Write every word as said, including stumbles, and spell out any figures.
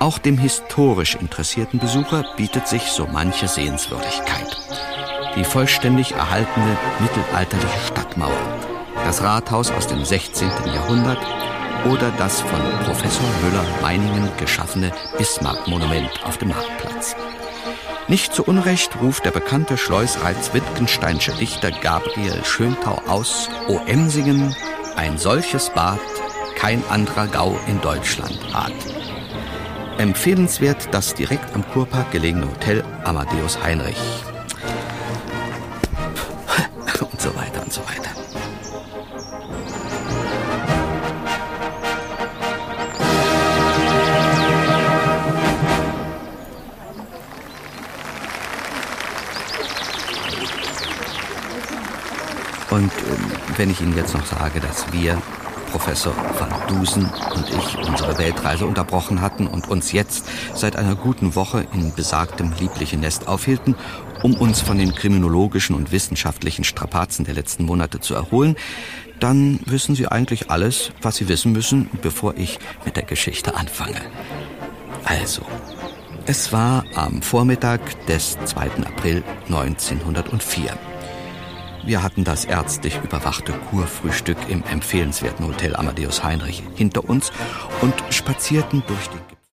Auch dem historisch interessierten Besucher bietet sich so manche Sehenswürdigkeit. Die vollständig erhaltene mittelalterliche Stadtmauer, das Rathaus aus dem sechzehnten Jahrhundert oder das von Professor Müller-Meiningen geschaffene Bismarck-Monument auf dem Marktplatz. Nicht zu Unrecht ruft der bekannte Schleusreiz-Wittgensteinsche Dichter Gabriel Schöntau aus: O Emsingen, ein solches Bad kein anderer Gau in Deutschland hat. Empfehlenswert das direkt am Kurpark gelegene Hotel Amadeus Heinrich. Und so weiter und so weiter. Und äh, wenn ich Ihnen jetzt noch sage, dass wir, Professor van Dusen und ich, unsere Weltreise unterbrochen hatten und uns jetzt seit einer guten Woche in besagtem lieblichen Nest aufhielten, um uns von den kriminologischen und wissenschaftlichen Strapazen der letzten Monate zu erholen, dann wissen Sie eigentlich alles, was Sie wissen müssen, bevor ich mit der Geschichte anfange. Also, es war am Vormittag des zweiten April neunzehnhundertvier. Wir hatten das ärztlich überwachte Kurfrühstück im empfehlenswerten Hotel Amadeus Heinrich hinter uns und spazierten durch die